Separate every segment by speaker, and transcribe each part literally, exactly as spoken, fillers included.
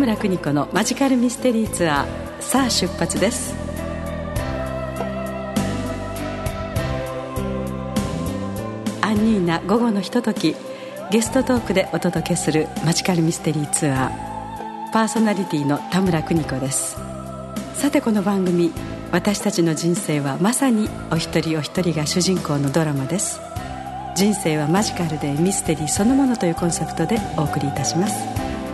Speaker 1: 村邦子のマジカルミステリーツアー、さあ出発です。アンニーナ午後のひととき、ゲストトークでお届けするマジカルミステリーツアー、パーソナリティの田村邦子です。さてこの番組、私たちの人生はまさにお一人お一人が主人公のドラマです。人生はマジカルでミステリーそのものというコンセプトでお送りいたします。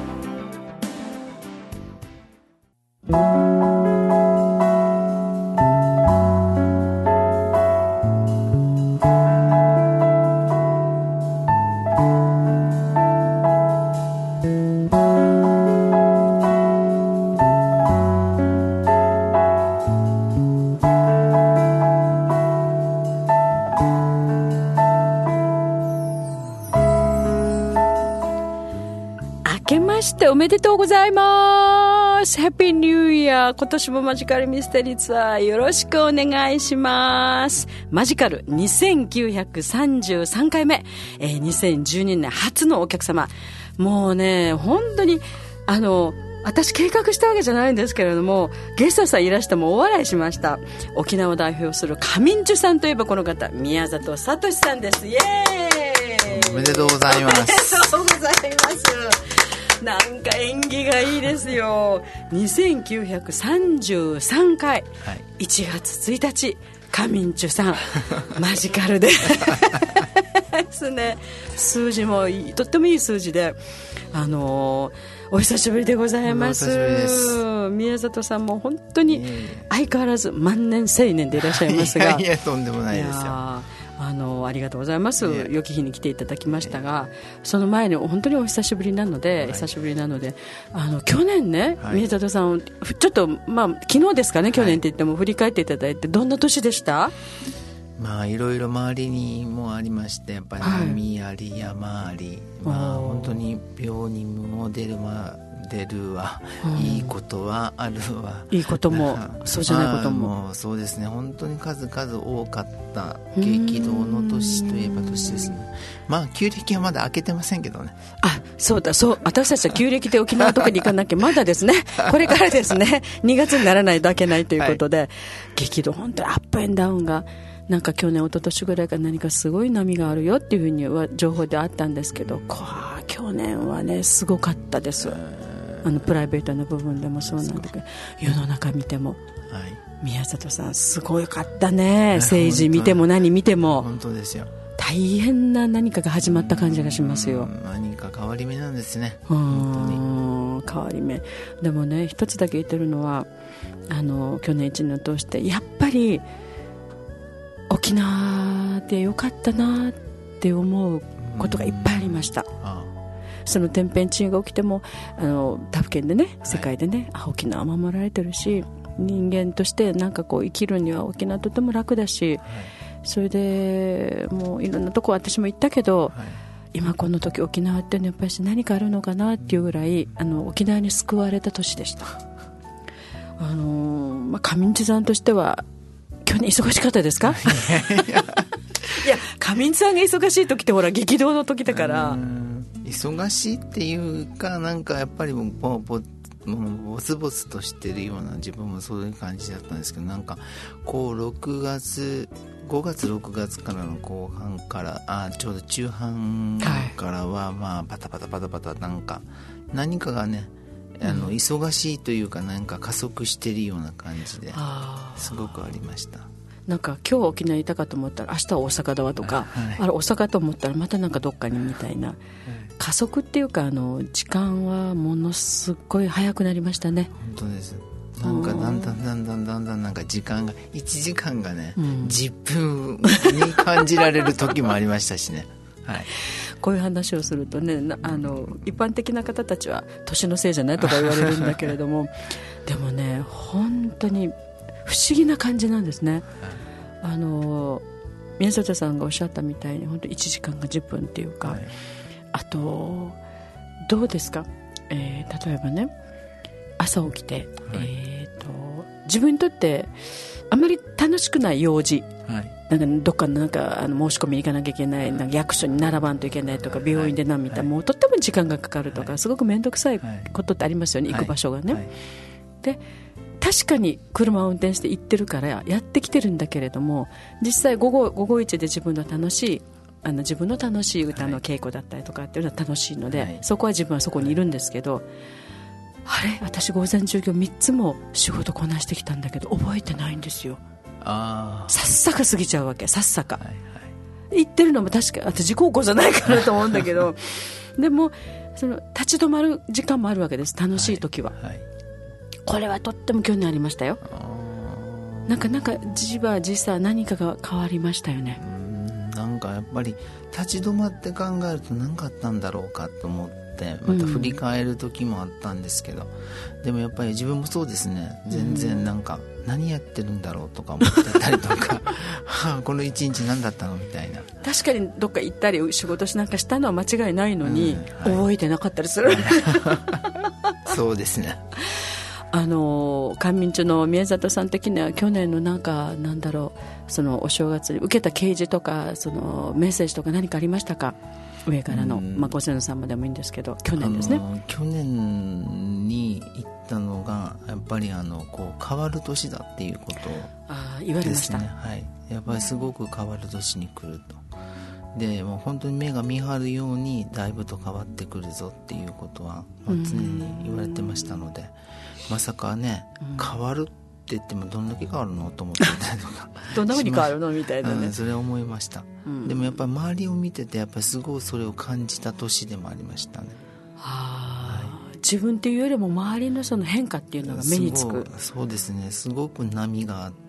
Speaker 1: おめでとうございます。ハッピーニューイヤー。今年もマジカルミステリーツアーよろしくお願いします。マジカルにせんきゅうひゃくさんじゅうさんかいめ、えー、にせんじゅうにねん初のお客様、もうね本当にあの私計画したわけじゃないんですけれども、ゲストさんいらしてもお笑いしました。沖縄を代表するカミンチュさんといえばこの方、宮里聡さんです。イエーイ。
Speaker 2: おめでとうございます。
Speaker 1: おめでとうございます。なんか縁起がいいですよ。にせんきゅうひゃくさんじゅうさんかい、はい、いちがつついたち、カミンチュさんマジカルでですね、数字もいい、とってもいい数字で、あのー、お久しぶりでございます。宮里さんも本当に相変わらず万年青年でいらっしゃいますが、
Speaker 2: いやいやとんでもないですよ。
Speaker 1: あのありがとうございます。良き日に来ていただきましたが、その前に本当にお久しぶりなので、はい、久しぶりなので、あの去年ね、はい、宮里さんちょっと、まあ、昨日ですかね、去年って言っても振り返っていただいて、どんな年でした？
Speaker 2: まあいろいろ周りにもありまして、やっぱり海あり山あり、まあ本当に病にも出るまあ出るわ、いいことはあるわ、
Speaker 1: いいこともそうじゃないことも、
Speaker 2: まあ、もうそうですね、本当に数々多かった激動の年といえば年ですね。まあ旧暦はまだ明けてませんけどね。
Speaker 1: あ、そうだそう、私たちは旧暦で沖縄とかに行かなきゃまだですねこれからですねにがつにならないといけないということで、はい、激動、本当にアップエンダウンがなんか去年一昨年ぐらいから何かすごい波があるよっていうふうには情報であったんですけど、こう去年はねすごかったです。あのプライベートな部分でもそうなんだけど、世の中見ても、はい、宮里さんすごかったね。政治見ても何見ても
Speaker 2: 本当ですよ。
Speaker 1: 大変な何かが始まった感じがしますよ。
Speaker 2: 何か変わり目なんですね。
Speaker 1: 本当に変わり目でもね、一つだけ言ってるのは、あの去年一年を通してやっぱり沖縄でよかったなって思うことがいっぱいありました。ああ、その天変地異が起きても、あの他府県でね、世界でね、はい、あ、沖縄は守られてるし、人間としてなんかこう生きるには沖縄とても楽だし、はい、それでもういろんなとこ私も行ったけど、はい、今この時沖縄ってやっぱり何かあるのかなっていうぐらい、あの沖縄に救われた年でした。あの、まあ、上地さんとしては去年忙しかったですか？いや上地さんが忙しい時ってほら激動の時だから、
Speaker 2: 忙しいっていうか、なんかやっぱりもうぼぼもうボツボツとしてるような、自分もそういう感じだったんですけど、なんかこうろくがつごがつろくがつからの後半から、あ、ちょうど中半からは、まあパタパタパタパタ、なんか何かがね、あの忙しいというか、なんか加速してるような感じですごくありました。
Speaker 1: なんか今日沖縄にいたかと思ったら明日は大阪だわとか、はい、あれ大阪と思ったらまたなんかどっかにみたいな、はい、加速っていうか、あの時間はものすごい早くなりましたね。
Speaker 2: 本当です。なんかだんだんだんだんだんだんなんか時間がいちじかんがね、うん、じゅっぷんに感じられる時もありましたしね。はい、
Speaker 1: こういう話をするとね、あの一般的な方たちは年のせいじゃないとか言われるんだけれどもでもね、本当に不思議な感じなんですね。あの宮里さんがおっしゃったみたいに本当いちじかんがじゅっぷんっていうか、はい、あとどうですか、えー、例えばね、朝起きて、はい、えーと、自分にとってあまり楽しくない用事、はい、 なんかどっかのなんかあの申し込みに行かなきゃいけない、なんか役所に並ばんといけないとか、病院で何みたいな、はい、もうとっても時間がかかるとか、はい、すごく面倒くさいことってありますよね、はい、行く場所がね、はい、で確かに車を運転して行ってるからやってきてるんだけれども、実際午後、午後一で自分の楽しいあの自分の楽しい歌の稽古だったりとかっていうのは楽しいので、はい、そこは自分はそこにいるんですけど、はい、あれ私午前中今日みっつも仕事こなしてきたんだけど覚えてないんですよ。あさっさか過ぎちゃうわけ、さっさか、はいはい、言ってるのも確か私高校じゃないかなと思うんだけどでもその立ち止まる時間もあるわけです、楽しい時は、はいはい、これはとっても興味ありましたよ。なんかなんかじわじさ何かが変わりましたよね。
Speaker 2: うん、なんかやっぱり立ち止まって考えると何かあったんだろうかと思ってまた振り返る時もあったんですけど、うん、でもやっぱり自分もそうですね、全然なんか何やってるんだろうとか思ってたりとかはあ、この一日何だったのみたいな。確
Speaker 1: かにどっか行ったり仕事しなんかしたのは間違いないのに、うんはい、覚えてなかったりする
Speaker 2: そうですね。
Speaker 1: あの官民中の宮里さん的には去年のなんかなんだろう、そのお正月に受けた啓示とかそのメッセージとか何かありましたか、上からの、まあ、ご先祖様でもいいんですけど、去年ですね。
Speaker 2: 去年に行ったのがやっぱりあのこう変わる年だっていうことですね。
Speaker 1: あ言われました、
Speaker 2: はい、やっぱりすごく変わる年に来ると、でもう本当に目が見張るようにだいぶと変わってくるぞっていうことは常に言われてましたので、まさかね、変わるって言ってもどんだけ変わるのと思ってたりとか
Speaker 1: どんな風に変わるのみたいなね、
Speaker 2: うん、それは思いました、うん、でもやっぱり周りを見ててやっぱりすごいそれを感じた年でもありましたね。
Speaker 1: は、はい、自分っていうよりも周りのその変化っていうのが目につく。
Speaker 2: そうですね、すごく波があって、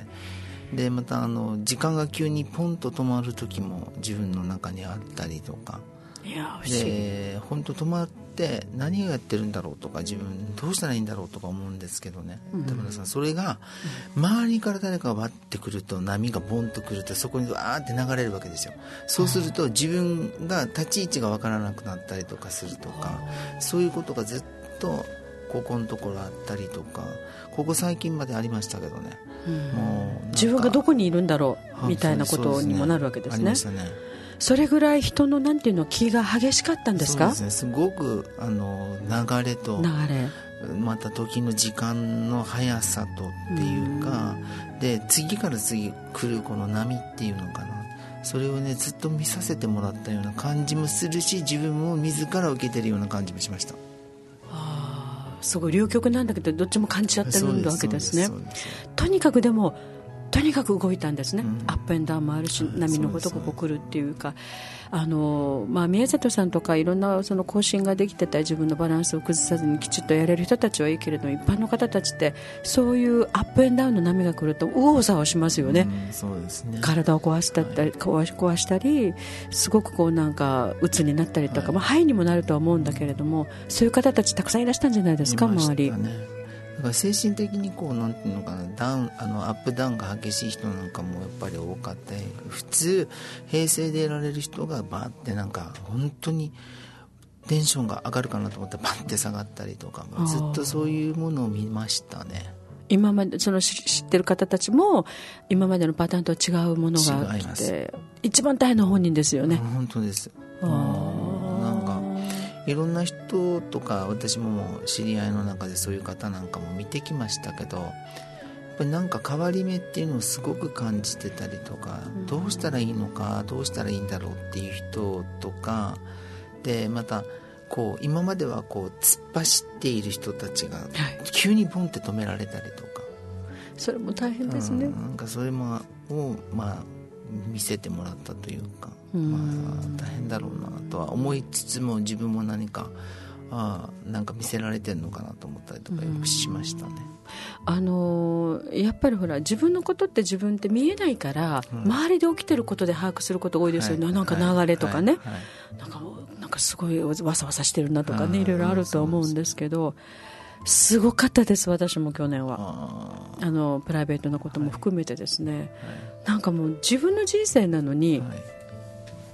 Speaker 2: でまたあの時間が急にポンと止まる時も自分の中にあったりとか、
Speaker 1: いや不思議
Speaker 2: で本当止まって何をやってるんだろうとか自分どうしたらいいんだろうとか思うんですけどね、うん、田村さんそれが周りから誰かが割ってくると波がボンとくるとそこにわーって流れるわけですよ。そうすると自分が立ち位置が分からなくなったりとかするとか、そういうことがずっとここのところあったりとか、ここ最近までありましたけどね、うん、もう
Speaker 1: 自分がどこにいるんだろうみたいなことにもなるわけですね。ありました
Speaker 2: ね。
Speaker 1: それぐらい人のなんていうの気が激しかったんですか。
Speaker 2: そうですね、すごくあの流れと
Speaker 1: 流れ
Speaker 2: また時の時間の速さとっていうか、うん、で次から次来るこの波っていうのかな、それをねずっと見させてもらったような感じもするし、自分も自ら受けてるような感じもしました。
Speaker 1: あ、すごい両極なんだけどどっちも感じちゃってるわけですね。とにかくでもとにかく動いたんですね、うん、アップエンダウンもあるし波のごとくここ来るっていうか、あの、まあ、宮里さんとかいろんなその更新ができてたり自分のバランスを崩さずにきちっとやれる人たちはいいけれど一般の方たちってそういうアップエンダウンの波が来ると右往左往しますよね、
Speaker 2: うん、そうですね、
Speaker 1: 体を壊したり、はい、壊し、壊したりすごくこうなんか鬱になったりとか、はいまあ、肺にもなるとは思うんだけれども、そういう方たちたくさんいらしたんじゃないですか、周り。
Speaker 2: だから精神的にこうなんていうのかな、ダウンあのアップダウンが激しい人なんかもやっぱり多かったり、普通平静でいられる人がバーってなんか本当にテンションが上がるかなと思ったらバッて下がったりとか、ずっとそういうものを見ましたね。
Speaker 1: 今までその知ってる方たちも今までのパターンとは違うものが来て一番大変な本人ですよね。
Speaker 2: 本当です。なんかいろんな人とか私も知り合いの中でそういう方なんかも見てきましたけど、やっぱりなんか変わり目っていうのをすごく感じてたりとか、うん、どうしたらいいのかどうしたらいいんだろうっていう人とかで、またこう今まではこう突っ走っている人たちが急にボンって止められたりとか、はい、
Speaker 1: それも大変ですね、
Speaker 2: うん、なんかそれもをまあ見せてもらったというか、まあ、大変だろうなとは思いつつも自分も何かあなんか見せられてるのかなと思ったりとかよくしましたね。
Speaker 1: あのー、やっぱりほら自分のことって自分って見えないから、うん、周りで起きてることで把握することが多いですよね、はい、なんか流れとかね、はいはい、なんか、なんかすごいわさわさしてるなとかね、いろいろあると思うんですけど、すごかったです。私も去年は あ, あのプライベートなことも含めてですね、はいはい、なんかもう自分の人生なのに、はい、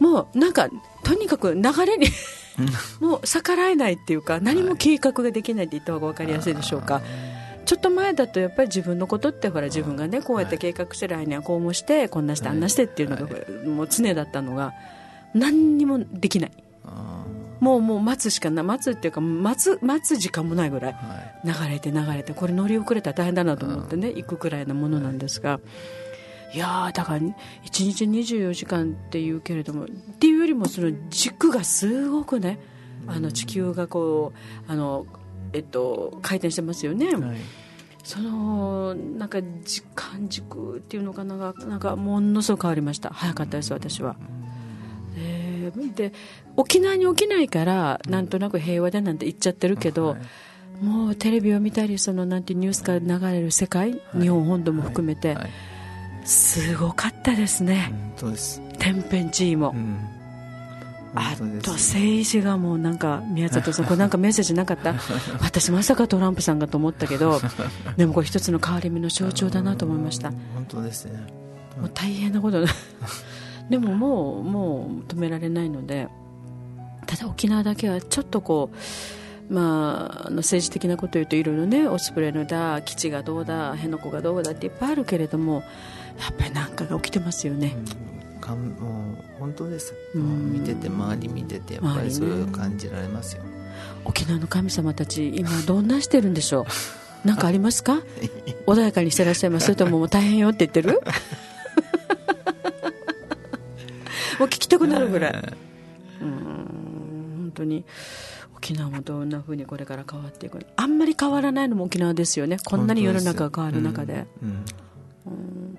Speaker 1: もうなんかとにかく流れにもう逆らえないっていうか、何も計画ができないって言った方が分かりやすいでしょうか、はい、 ちょっと前だとやっぱり自分のことってほら自分がねこうやって計画して来年はこうもしてこんなしてあんなしてっていうのがもう常だったのが何にもできない。もうもう待つしかない、待つっていうか待つ待つ時間もないぐらい流れて流れて、これ乗り遅れたら大変だなと思ってね行くくらいなものなんですが、いやだからいちにちにじゅうよじかんっていうけれどもっていうよりもその軸がすごくねあの地球がこうあの、えっと、回転してますよね、はい、そのなんか時間軸っていうのかな、なんかものすごく変わりました。早かったです私は。で沖縄に起きないからなんとなく平和だなんて言っちゃってるけど、はい、もうテレビを見たりそのなんてニュースから流れる世界、はい、日本本土も含めて、はいはい、すごかったですね。
Speaker 2: 本当です。
Speaker 1: 天変地異も、うん、あと政治がもうなんか宮里さんこれなんかメッセージなかった私まさかトランプさんかと思ったけどでもこれ一つの変わり目の象徴だなと思いました。
Speaker 2: 本当ですね。
Speaker 1: もう大変なことでももうもう止められないので、ただ沖縄だけはちょっとこう、まあ、あの政治的なことを言うといろいろねオスプレイのだ基地がどうだ辺野古がどうだっていっぱいあるけれどもやっぱり何かが起きてますよね、
Speaker 2: うん、かんもう本当です、うん、見てて周り見ててやっぱりそういう感じられますよ、ね、
Speaker 1: 沖縄の神様たち今どんなしてるんでしょうなんかありますか穏やかにしてらっしゃいますそれとももう大変よって言ってるもう聞きたくなるぐらい、うん、本当に沖縄もどんな風にこれから変わっていくの、あんまり変わらないのも沖縄ですよね。こんなに世の中が変わる中で、うんうんうん、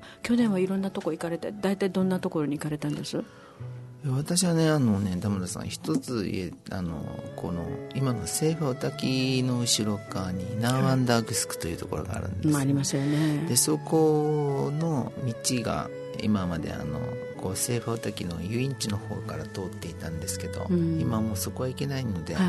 Speaker 1: 去年はいろんなとこ行かれて、大体どんなところに行かれたんです？
Speaker 2: 私はねあのね田村さん一つあのこの今のセーファー滝の後ろ側にナーワンダーグスクというところがあるんです、
Speaker 1: まあ、ありますよね。
Speaker 2: でそこの道が今まであのこうセーファー滝の遊園地の方から通っていたんですけど、うん、今もうそこは行けないので、はい、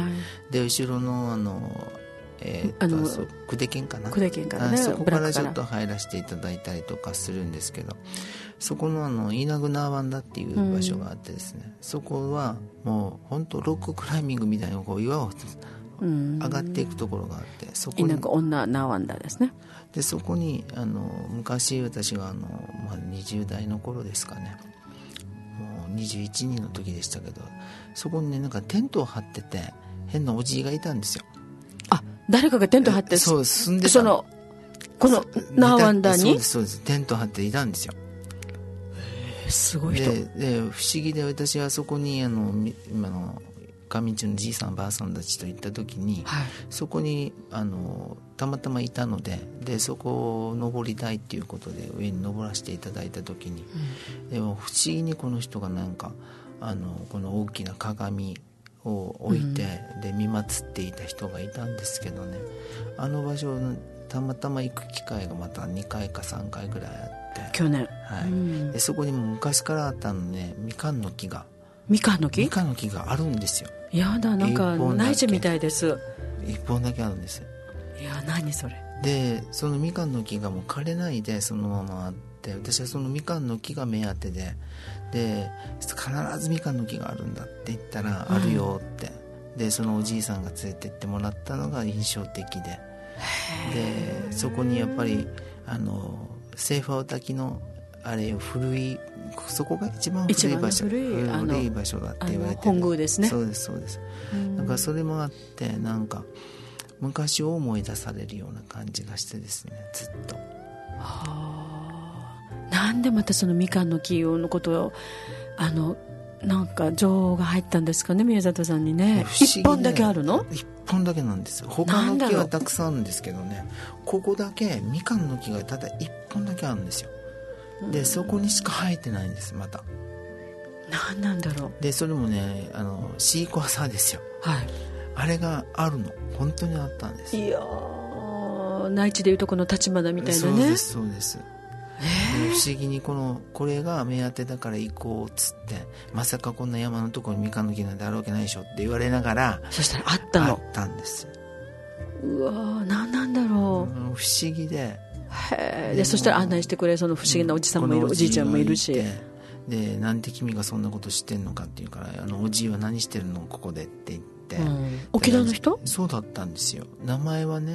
Speaker 2: で後ろのあのえー、とあの久手県かな、
Speaker 1: 久手県からね、
Speaker 2: そこからちょっと入らせていただいたりとかするんですけど、そこのあのイナグナーワンダっていう場所があってですね、うん、そこはもう本当ロッククライミングみたいなこう岩を上がっていくところがあって、そこにイナグナーワンダですね。でそこにあの昔私があの、まあ、にじゅう代の頃ですかね、もうにじゅういちにんの時でしたけど、そこにねなんかテントを張ってて変なおじいがいたんですよ。
Speaker 1: あ、誰かがテント張って
Speaker 2: そう住んでた
Speaker 1: そのこのナーワンダに
Speaker 2: そうですそうですテント張っていたんですよ。
Speaker 1: へー、すごい人
Speaker 2: で, で不思議で、私はそこにあの今の上地のじいさんばあさんたちと行った時に、はい、そこにあのたまたまいたので、でそこを登りたいっていうことで上に登らせていただいた時に、うん、でも不思議にこの人がなんかあのこの大きな鏡を置いて、うん、で見祀っていた人がいたんですけどね、あの場所にたまたま行く機会がまたにかいかさんかいぐらいあって、
Speaker 1: 去年、
Speaker 2: はい、うん、でそこにも昔からあったのね、みかんの木が
Speaker 1: みかんの木
Speaker 2: みかんの木があるんですよ。や
Speaker 1: だ、なんか内地みたいです。
Speaker 2: 一本だけあるんですよ。
Speaker 1: いや、何それ
Speaker 2: でそのみかんの木がもう枯れないでそのままあって、私はそのみかんの木が目当てで、で必ずみかんの木があるんだって言ったら、うん、あるよって、でそのおじいさんが連れてってもらったのが印象的で、でそこにやっぱりあのセーファー滝のあれ古い、そこが一番古い場所、
Speaker 1: 古い、
Speaker 2: 古い場所だって言われてる
Speaker 1: 本宮ですね。
Speaker 2: そうですそうです。だからそれもあって、なんか昔を思い出されるような感じがしてですね、ずっと。は
Speaker 1: あ、なんでまたそのみかんの木のことをあのなんか情報が入ったんですかね、宮里さんにね。一本だけあるの？
Speaker 2: 一本だけなんですよ。他の木はたくさんあるんですけどね、ここだけみかんの木がただ一本だけあるんですよ。でそこにしか生えてないんです。また
Speaker 1: 何なんだろ
Speaker 2: う。でそれもね、あのシークワーサーですよ、
Speaker 1: はい、
Speaker 2: あれがあるの、本当にあったんです。
Speaker 1: いやー、内地でいうとこの立花みたいなね。
Speaker 2: そうですそうです。えー、不思議にこのこれが目当てだから行こうっつって、まさかこんな山のところにみかんの木なんてあるわけないでしょって言われながら、
Speaker 1: そしたらあったの。
Speaker 2: あったんです。
Speaker 1: うわー、何なんだろう、
Speaker 2: うん、不思議で、
Speaker 1: へでそしたら案内してくれその不思議なおじさんもいる、うん、おじいちゃんもいるし、
Speaker 2: でなんで君がそんなこと知ってんのかっていうから、あのおじいは何してるのここでって言って、うん、
Speaker 1: 沖縄の人？
Speaker 2: そうだったんですよ。名前はね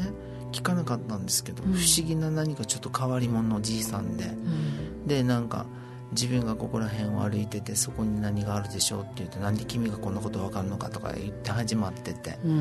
Speaker 2: 聞かなかったんですけど、
Speaker 1: うん、
Speaker 2: 不思議な何かちょっと変わり者のじいさんで、うん、でなんか自分がここら辺を歩いててそこに何があるでしょうって言うと、なんで君がこんなこと分かるのかとか言って始まってて、うん、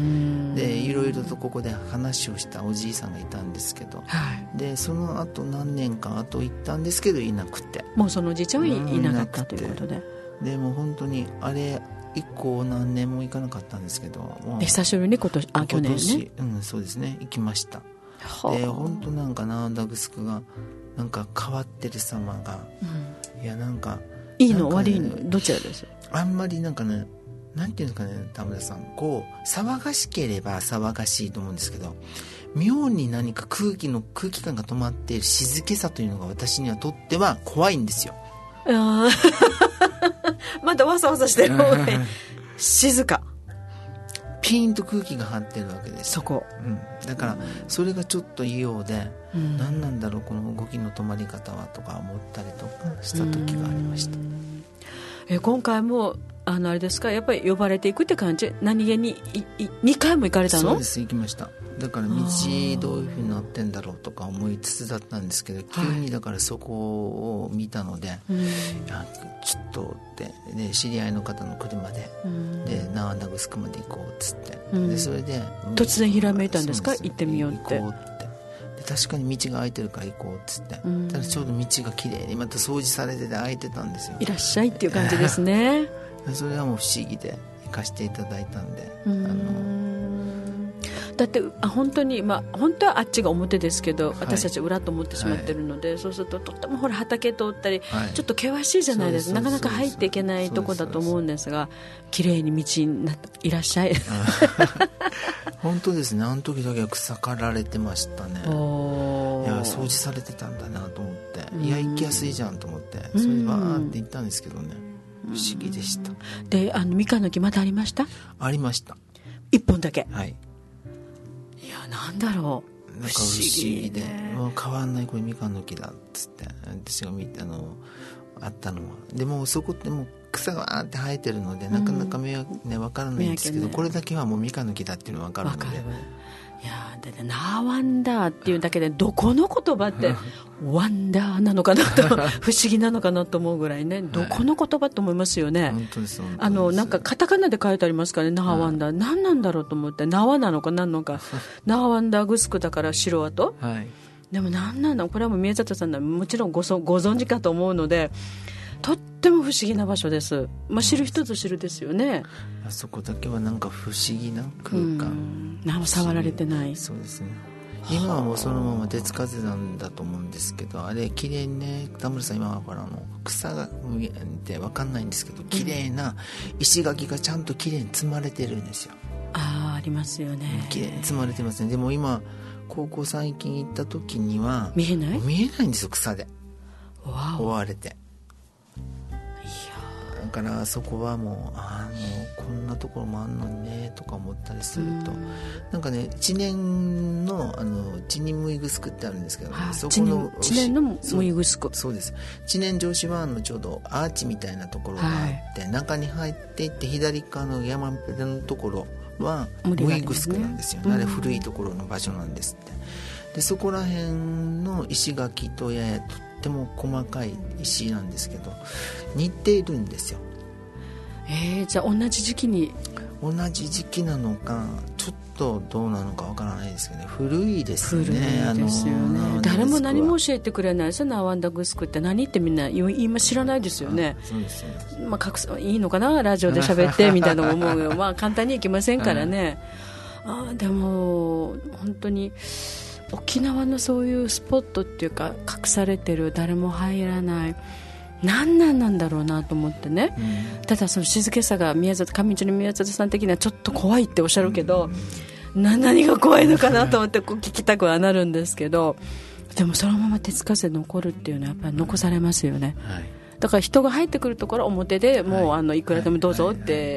Speaker 2: でいろいろとここで話をしたおじいさんがいたんですけど、はい、でその後何年間後行ったんですけどいなくて、
Speaker 1: もうそのおじいちゃんはい、うん、いなかったということで、
Speaker 2: でもう本当にあれ以降何年も行かなかったんですけど、もう
Speaker 1: 久しぶりに今年、あ、去年ね、
Speaker 2: うん、そうですね、行きました。で本当なんかナーダグスクがなんか変わってる様が、うん、いやなんか
Speaker 1: いいの、ね、悪いのどちらです？
Speaker 2: あんまりなんかね、なんていうんですかね、田村さん、こう騒がしければ騒がしいと思うんですけど、妙に何か空気の空気感が止まっている静けさというのが私にはとっては怖いんですよ。
Speaker 1: あまたわさわさしてる方が静か、
Speaker 2: ピーンと空気が張ってるわけです、
Speaker 1: そこ、
Speaker 2: うん、だからそれがちょっと異様で、うん、何なんだろうこの動きの止まり方はとか思ったりとかした時がありました。
Speaker 1: え今回もあのあれですか、やっぱり呼ばれていくって感じ？何気にいいにかいも行かれたの？
Speaker 2: そうです、行きました。だから道どういう風になってんだろうとか思いつつだったんですけど、急にだからそこを見たので、はい、いやちょっとってで知り合いの方の車で、うん、でナーダグスクまで行こうっつって、うん、でそれで
Speaker 1: 突然ひらめいたんですか？行ってみようって。
Speaker 2: 行こうってで確かに道が空いてるから行こうっつって、うん、ただちょうど道がきれいにまた掃除されてて空いてたんですよ。
Speaker 1: いらっしゃいっていう感じですね
Speaker 2: それはもう不思議で行かせていただいたんで、うん、あの
Speaker 1: だってあ本当に、まあ、本当はあっちが表ですけど、はい、私たち裏と思ってしまってるので、はい、そうするととってもほら畑通ったり、はい、ちょっと険しいじゃないですか、なかなか入っていけないとこだと思うんですが、綺麗に道になっていらっしゃい
Speaker 2: 本当ですね、あの時だけは草刈られてましたね。いや掃除されてたんだなと思って、いや行きやすいじゃんと思って、それでバーって行ったんですけどね、不思議でした。
Speaker 1: であのみかんの木まだありました？あ
Speaker 2: りました、
Speaker 1: いっぽんだけ。
Speaker 2: はい。
Speaker 1: いやなんだろう、
Speaker 2: なんか不思議で、もう変わんないこれみかんの木だっつって私が見たのあったのは、でもそこってもう草がわーって生えてるので、うん、なかなか目はね分からないんですけど、ね、これだけはもうみかんの木だっていうのが分かるので、
Speaker 1: いやだってナーワンダーっていうだけでどこの言葉ってワンダーなのかなと不思議なのかなと思うぐらいね、どこの言葉と思いますよね。
Speaker 2: 本当です、本当です。
Speaker 1: あのなんかカタカナで書いてありますからね、ナーワンダー、何なんだろうと思って、ナワなのか何なのかナーワンダーグスクだから城跡、はい、でも何なんだ、これはもう宮里さんはもちろん ご, そご存知かと思うので、とっても不思議な場所です、まあ、知る人ぞ知るですよね。
Speaker 2: あそこだけはなんか不思議な空間、
Speaker 1: 何も触られてない。
Speaker 2: そうですね、今はもうそのまま手つかずなんだと思うんですけど、あれ綺麗にね、田村さん今はほらあの草が見て分かんないんですけど、綺麗な石垣がちゃんと綺麗に積まれてるんですよ。
Speaker 1: ああ、ありますよね、
Speaker 2: 綺麗に積まれてますね。でも今ここ最近行った時には
Speaker 1: 見えない
Speaker 2: 見えないんですよ、草で覆われて。だからそこはもうあのこんなところもあんのにねとか思ったりすると、なんかね知念のあの知念ムイグスクってあるんですけど、ね、そこの
Speaker 1: 知念のムイグスク、
Speaker 2: そうです、知念城址湾のちょうどアーチみたいなところがあって、はい、中に入っていって左側の山辺のところはムイグスクなんですよ、ね、あれ古いところの場所なんですって。でそこら辺の石垣とややとっても細かい石なんですけど似ているんですよ。
Speaker 1: えー、じゃあ同じ時期に
Speaker 2: 同じ時期なのかちょっとどうなのかわからないですけど、ね、古いですね。
Speaker 1: 古いですよね。誰も何も教えてくれないですよ、ナーワンダグスクって何ってみんな今知らないですよね。
Speaker 2: そうです、そうです、
Speaker 1: まあ、隠すいいのかなラジオで喋ってみたいなの思うよまあ簡単にいきませんからね、あでも本当に沖縄のそういうスポットっていうか隠されてる誰も入らない何なんなんだろうなと思ってね、うん、ただその静けさが宮里上地の宮里さん的にはちょっと怖いっておっしゃるけど、うん、な何が怖いのかなと思ってこう聞きたくはなるんですけど、でもそのまま手つかずで残るっていうのはやっぱり残されますよね、はい、だから人が入ってくるところ表でもう、はい、あのいくらでもどうぞって、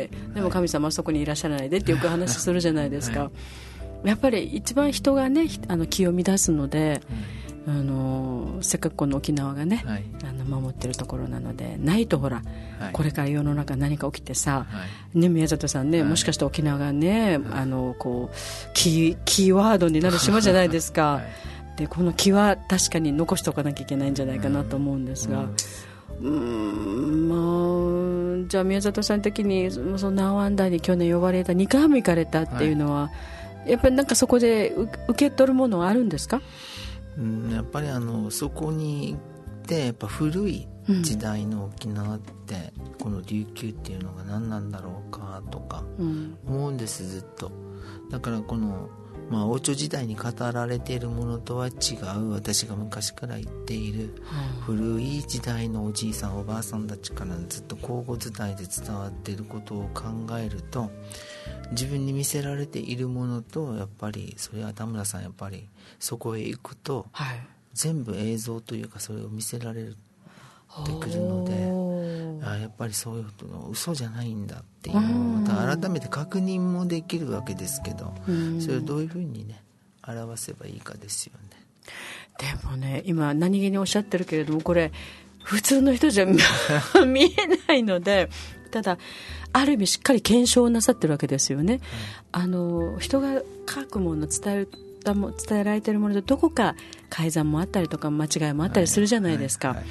Speaker 1: はい、でも神様はそこにいらっしゃらないでってよく話するじゃないですか、はい、やっぱり一番人がねあの気を乱すので、 あのせっかくこの沖縄がね、
Speaker 2: はい、
Speaker 1: あの守ってるところなので、ないとほら、はい、これから世の中何か起きてさ、はい、ね、宮里さんね、はい、もしかしたら沖縄がね、はい、あのこうキー、キーワードになる島じゃないですか、はい、でこの気は確かに残しておかなきゃいけないんじゃないかなと思うんですが、うーん、まあ、じゃあ宮里さん的にそのナウアンダーに去年呼ばれたにかいも行かれたっていうのは、はい、やっぱりなんかそこで受け取るものはあるんですか？
Speaker 2: うん、やっぱりあのそこに行ってやっぱ古い時代の沖縄って、うん、この琉球っていうのが何なんだろうかとか思うんです、ずっと。だからこの、まあ、王朝時代に語られているものとは違う、私が昔から言っている古い時代のおじいさんおばあさんたちからずっと交互伝いで伝わっていることを考えると、自分に見せられているものと、やっぱりそれは田村さんやっぱりそこへ行くと、はい、全部映像というかそれを見せられてくるので、あ、やっぱりそういうことの嘘じゃないんだっていうのをまた改めて確認もできるわけですけど、それをどういうふうにね表せばいいかですよね。
Speaker 1: でもね、今何気におっしゃってるけれども、これ普通の人じゃ見えないので、ただある意味しっかり検証なさってるわけですよね、うん、あの人が書くもの、伝える伝えられているものでどこか改ざんもあったりとか間違いもあったりするじゃないですか、はいはいはい、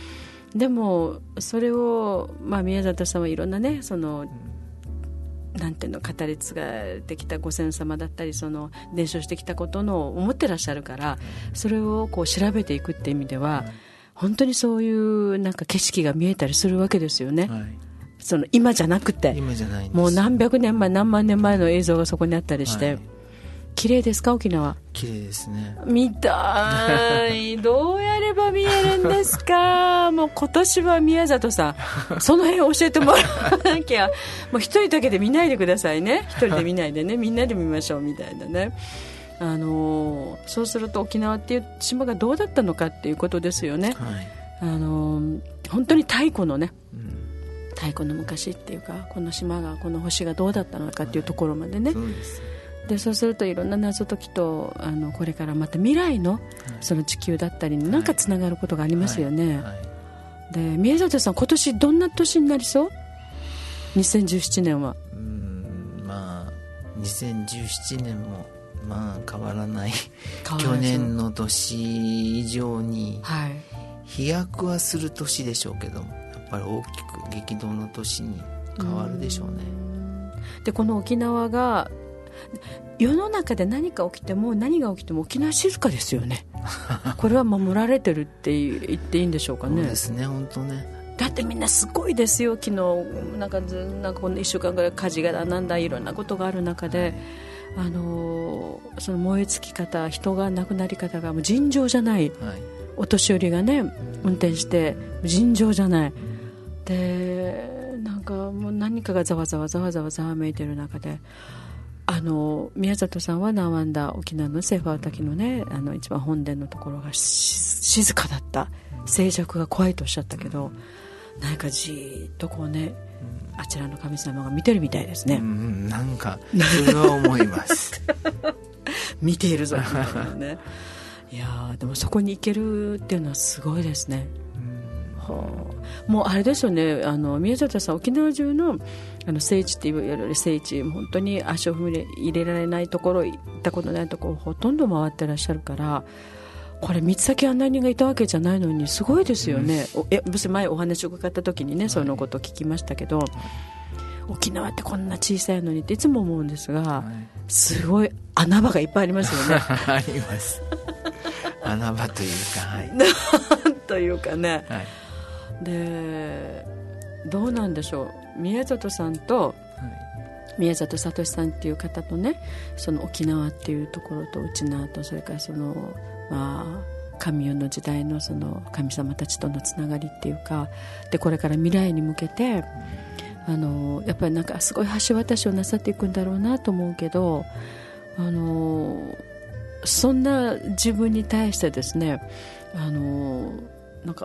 Speaker 1: でもそれを、まあ、宮里さんはいろんなね、その、うん、なんていうの、語り継がれてきたご先祖様だったり、その伝承してきたことの思ってらっしゃるから、それをこう調べていくっていう意味では、本当にそういうなんか景色が見えたりするわけですよね、はい、その今じゃなくて、
Speaker 2: 今じゃないんです。
Speaker 1: もう何百年前何万年前の映像がそこにあったりして、はい、綺麗ですか、沖縄？
Speaker 2: 綺麗ですね。
Speaker 1: 見たいどうやれば見えるんですか？もう今年は宮里さんその辺教えてもらわなきゃ。もう一人だけで見ないでくださいね、一人で見ないでねみんなで見ましょうみたいなね。あのー、そうすると沖縄っていう島がどうだったのかっていうことですよね、はい、あのー、本当に太古のね、うん、太古の昔っていうか、この島が、この星がどうだったのかっていうところまでね、はい、そうです。でそうするといろんな謎解きと、あのこれからまた未来のその地球だったりに何かつながることがありますよね、はいはいはい、で宮里さん今年どんな年になりそう？にせんじゅうななねんは。
Speaker 2: うーん、まあにせんじゅうななねんもまあ変わらない去年の年以上に飛躍はする年でしょうけども、やっぱり大きく激動の年に変わるでしょうね。
Speaker 1: うでこの沖縄が世の中で何か起きても何が起きても沖縄静かですよねこれは守られてるって言っていいんでしょうかね。
Speaker 2: そうですね、本当ね。
Speaker 1: だってみんなすごいですよ。昨日なんかずなんかこのいっしゅうかんぐらい火事がなんだいろんなことがある中で、はい、あのその燃え尽き方、人が亡くなり方がもう尋常じゃない、はい、お年寄りがね運転して尋常じゃないで、なんかもう何かがざわざわざわざわざわめいてる中で、あの宮里さんはナワンダ沖縄のセーファー滝のね、あの一番本殿のところが静かだった、静寂が怖いとおっしゃったけど、なんかじーっとこうね、うん、あちらの神様が見てるみたいですね、うん、
Speaker 2: なんかそれは思います
Speaker 1: 見ているぞみたいなねいやでもそこに行けるっていうのはすごいですね、うん、はあ、もうあれですよね、あの宮里さん沖縄中のあの聖地って言われる聖地、本当に足を踏み入れられないところ、行ったことないところほとんど回ってらっしゃるから、これ三つ先案内人がいたわけじゃないのにすごいですよね、うん、え前お話を伺った時にね、はい、そのことを聞きましたけど、はい、沖縄ってこんな小さいのにっていつも思うんですが、はい、すごい穴場がいっぱいありますよね
Speaker 2: あります穴場というか、はい、
Speaker 1: というかね、はい、でどうなんでしょう、宮里さんと、はい、宮里聡さんっていう方とね、その沖縄っていうところと内縄と、それからそのまあ神代の時代のその神様たちとのつながりっていうかで、これから未来に向けてあのやっぱりなんかすごい橋渡しをなさっていくんだろうなと思うけど、あのそんな自分に対してですね、あのなんか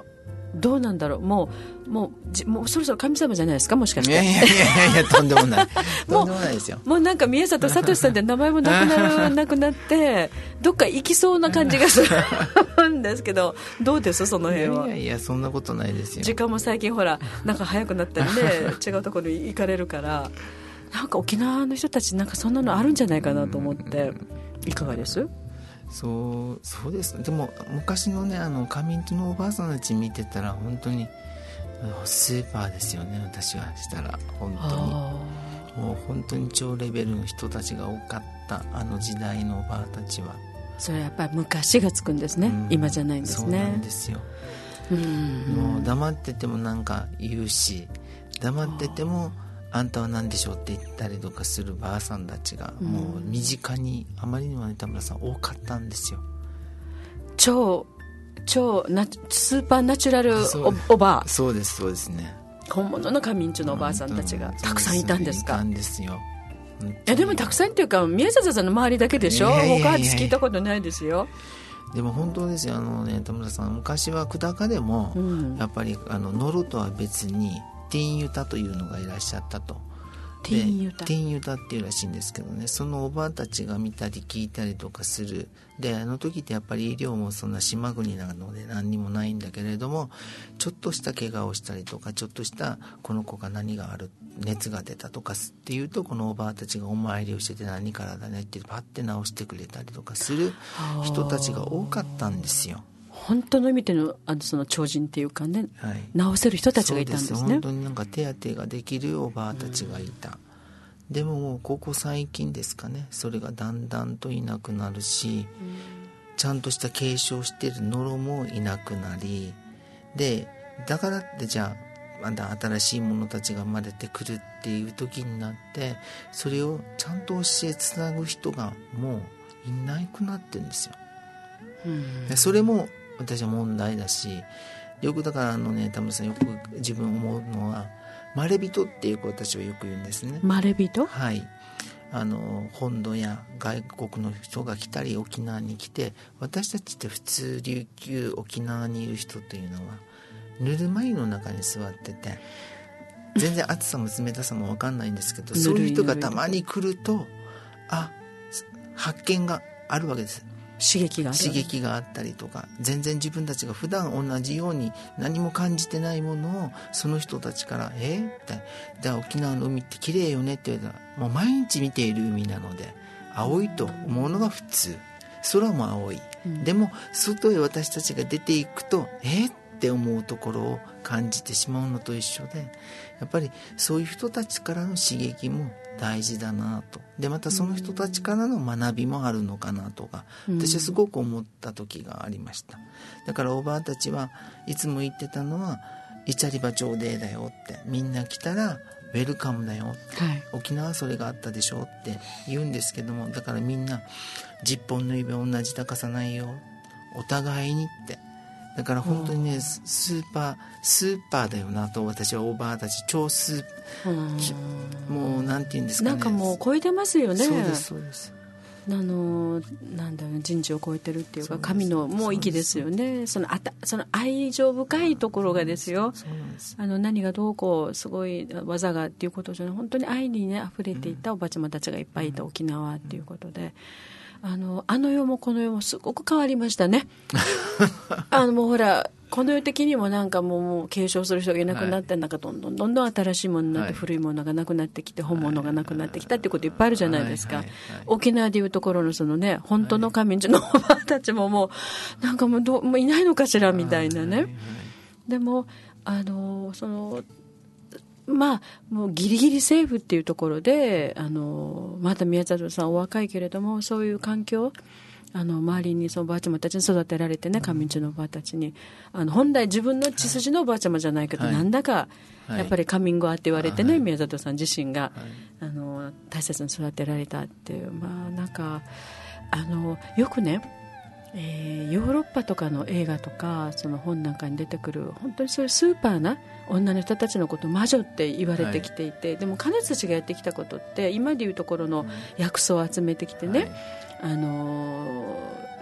Speaker 1: どうなんだろう、もう、もう、じもうそろそろ神様じゃないですか、もしかして。
Speaker 2: いやいやいやいや、とんでもないとんでもないですよ。
Speaker 1: もうなんか宮里聡さんって名前もなくなるなくなってどっか行きそうな感じがするんですけど、どうですその辺は。
Speaker 2: いやいやいや、そんなことないですよ。
Speaker 1: 時間も最近ほらなんか早くなったりね違うところに行かれるから、なんか沖縄の人たちなんかそんなのあるんじゃないかなと思って、いかがです？
Speaker 2: そうそうです。でも昔のね、あの仮眠中のおばあさんたち見てたら本当にスーパーですよね。私がしたら本当にもう本当に超レベルの人たちが多かったあの時代のおばあたちは。
Speaker 1: それはやっぱり昔がつくんですね、うん、今じゃないんですね。
Speaker 2: そうなんですよ。うんもう黙っててもなんか言うし、黙っててもあんたは何でしょうって言ったりとかするばあさんたちがもう身近にあまりにもね田村さん多かったんですよ。
Speaker 1: 超超ナスーパーナチュラル お, おばあ。
Speaker 2: そうですそうですね。
Speaker 1: 本物の仮眠中のおばあさんたちがたくさんいたんですか？
Speaker 2: いたんですよ。
Speaker 1: いやでもたくさんっていうか宮里さんの周りだけでしょ。他は聞いたことないですよ。
Speaker 2: でも本当ですよ。あのね田村さん、昔は久高でも、うん、やっぱりあのノロとは別にティーンユタというのがいらっしゃったと。
Speaker 1: ティーンユタ
Speaker 2: ティーンユタっていうらしいんですけどね、そのおばあたちが見たり聞いたりとかする。であの時ってやっぱり医療もそんな島国なので何にもないんだけれども、ちょっとした怪我をしたりとか、ちょっとしたこの子が何がある、熱が出たとかっていうと、このおばあたちがお参りをしてて何からだねってパッて治してくれたりとかする人たちが多かったんですよ。
Speaker 1: 本当の意味で の, あのその超人っていうかね、はい、治せる人たちがいたんですね。
Speaker 2: そうです。本当になんか手当てができるおばあたちがいた、うん、でももうここ最近ですかね、それがだんだんといなくなるし、うん、ちゃんとした継承してるノロもいなくなり、でだからってじゃあまだ新しい者たちが生まれてくるっていう時になって、それをちゃんと教えつなぐ人がもういなくなってるんですよ、うん、でそれも私は問題だし、よくだからあのね田村さん、よく自分思うのはまれびとっていう子私はよく言うんですね。
Speaker 1: まれびと？
Speaker 2: はい。あの本土や外国の人が来たり沖縄に来て、私たちって普通琉球沖縄にいる人というのはぬるま湯の中に座ってて全然暑さも冷たさも分かんないんですけどそういう人がたまに来るとあ発見があるわけです。
Speaker 1: 刺激がある
Speaker 2: 刺激があったりとか、全然自分たちが普段同じように何も感じてないものをその人たちからえー、ってじゃあ沖縄の海って綺麗よねって言われたら、もう毎日見ている海なので青いと思うのが普通、空も青い、うん、でも外へ私たちが出ていくとえー、って思うところを感じてしまうのと一緒で、やっぱりそういう人たちからの刺激も大事だなと。でまたその人たちからの学びもあるのかなとか、うん、私はすごく思った時がありました。だからおばあたちはいつも言ってたのはイチャリバ朝礼だよって、みんな来たらウェルカムだよって、はい、沖縄はそれがあったでしょって言うんですけども、だからみんなじゅっぽんの指は同じ高さないよ、お互いにって。だから本当にね、スーパースーパーだよなと私はおばあたち超スーもうなんて言うんですかね、
Speaker 1: なんかもう超えてますよね。
Speaker 2: そうですそうです。
Speaker 1: あのなんだろう、人知を超えてるっていうか神のもう息ですよね。そのあたその愛情深いところがですよ。そうなんです。あの何がどうこうすごい技がっていうことじゃない、本当に愛にね溢れていたおばちゃまたちがいっぱいいた沖縄っていうことで、あのあの世もこの世もすごく変わりましたねあのもうほらこの世的にもなんかもう、もう継承する人がいなくなって、はい、なんかどんどんどんどん新しいものになって、はい、古いものがなくなってきて本物がなくなってきたっていうこといっぱいあるじゃないですか、はいはいはいはい、沖縄でいうところのそのね本当の神んちのおばあたちももうなんかもうどうもういないのかしらみたいなね、はいはい、でもあのそのまあもうギリギリセーフっていうところで、あのまた宮里さんお若いけれどもそういう環境、あの周りにそのおばあちゃまたちに育てられてね、上地のおばあたちにあの本来自分の血筋のおばあちゃまじゃないけど、はい、なんだかやっぱりカミングアウトって言われてね、はい、宮里さん自身が、はい、あの大切に育てられたっていう、まあなんかあのよくね、えー、ヨーロッパとかの映画とかその本なんかに出てくる本当にそういうスーパーな女の人たちのことを魔女って言われてきていて、はい、でも彼女たちがやってきたことって今でいうところの薬草を集めてきてね、はい、あの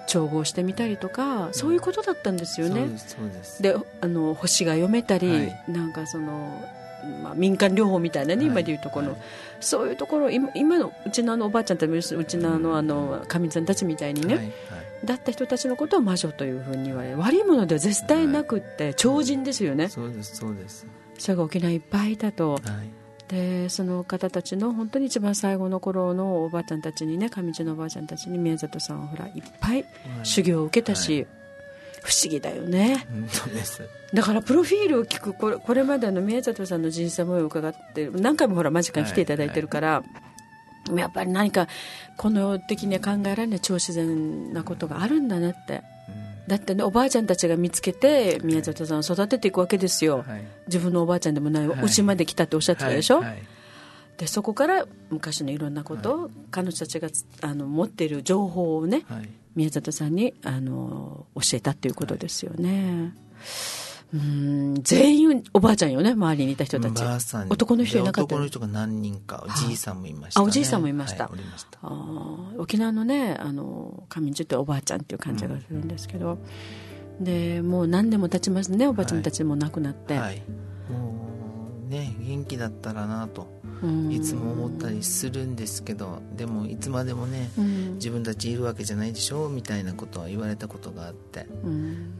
Speaker 1: 調合してみたりとか、うん、そういうことだったんですよね。
Speaker 2: そうですそうです。
Speaker 1: であの星が読めたり、はい、なんかその、まあ、民間療法みたいなね、はい、今でいうところの、はい、そういうところ 今, 今のうちのあのおばあちゃんたち、うちのあの、あのかみさんたちみたいにね、はいはい、だった人たちのことを魔女というふうに言われ、悪いものでは絶対なくって、はい、超人ですよね。
Speaker 2: そうですそうです。
Speaker 1: それが沖縄いっぱいいたと、
Speaker 2: はい
Speaker 1: でその方たちの本当に一番最後の頃のおばあちゃんたちにね、上地のおばあちゃんたちに宮里さんはほらいっぱい修行を受けたし、はい、不思議だよね。
Speaker 2: そうです。
Speaker 1: だからプロフィールを聞く、これ、これまでの宮里さんの人生模様を伺って何回もほら間近に来ていただいてるから、はいはい、やっぱり何かこの世的には考えられない超自然なことがあるんだなって、だってね、おばあちゃんたちが見つけて宮里さんを育てていくわけですよ、はい、自分のおばあちゃんでもない、はい、うちまで来たっておっしゃってたでしょ、はいはい、でそこから昔のいろんなことを、はい、彼女たちがあの持っている情報をね、はい、宮里さんにあの教えたっていうことですよね、はい、うーん全員おばあちゃんよね、周りにいた人たち。ばあさん、男の人いなかった。
Speaker 2: 男の人が何人か、おじいさんもいましたね。
Speaker 1: あ、おじいさんもいました、
Speaker 2: はい、おりました。
Speaker 1: あ、沖縄のね、あの上地っておばあちゃんっていう感じがするんですけど、うん、でもう何年も経ちますね、おばあちゃんたちも亡くなって、はいはい、
Speaker 2: もうね、元気だったらなといつも思ったりするんですけど、でもいつまでもね、うん、自分たちいるわけじゃないでしょみたいなことは言われたことがあって、うん、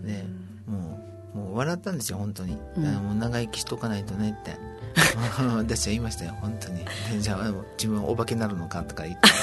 Speaker 2: でもうもう笑ったんですよ本当に、うん、もう長生きしとかないとねって私は言いましたよ本当に。じゃあ自分お化けになるのかとか言って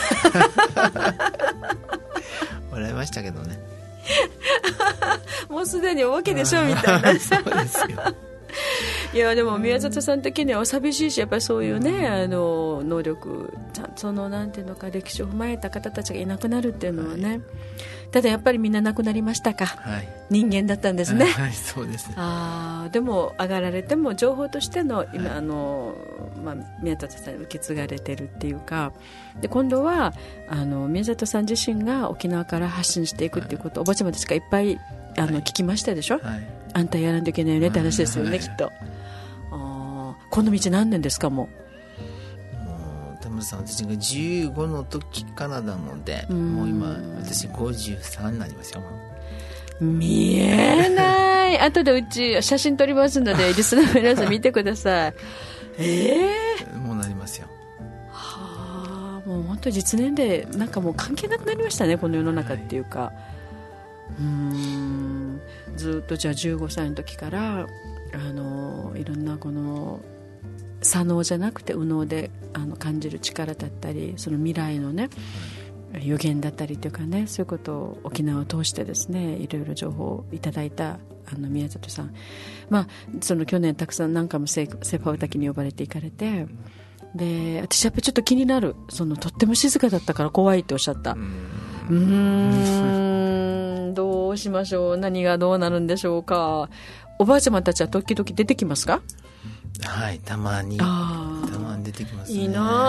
Speaker 2: 笑いましたけどね
Speaker 1: もうすでにお化けでしょみたいな
Speaker 2: そうですよ
Speaker 1: いやでも宮里さん的には寂しいし、やっぱりそういうね、あの能力、ちゃんそのなんていうのか、歴史を踏まえた方たちがいなくなるっていうのはね、はい、ただやっぱりみんな亡くなりましたか、はい、人間だったんですね、
Speaker 2: はい、そうです。
Speaker 1: あでも上がられても情報としての今、はい、あのまあ、宮里さんに受け継がれてるっていうか、で今度はあの宮里さん自身が沖縄から発信していくっていうこと、はい、おばちゃまたちがいっぱいあの、はい、聞きましたでしょ、はい、あんたやらんといけないよねって話ですよね、はい、きっと。あこの道何年ですか？もう
Speaker 2: もう田村さん、私がじゅうごの時からなので、もう今私ごじゅうさんになりますよ。
Speaker 1: 見えない後でうち写真撮りますのでリスナーの皆さん見てくださいえ
Speaker 2: ー、もうなりますよ。
Speaker 1: はあ、もう本当に実年齢なんかもう関係なくなりましたね、この世の中っていうか、はい、うーんずっとじゃあじゅうごさいの時からあのいろんなこの左脳じゃなくて右脳であの感じる力だったり、その未来のね、はい、予言だったりというかね、そういうことを沖縄を通してですね、いろいろ情報をいただいたあの宮里さん、まあ、その去年たくさん何回もセファウタキに呼ばれていかれて、で私やっぱりちょっと気になる、そのとっても静かだったから怖いっておっしゃった。うーんどうしましょう、何がどうなるんでしょうか。おばあちゃまたちは時々出てきますか？
Speaker 2: はい、たまにたまに出てきますね。
Speaker 1: いいな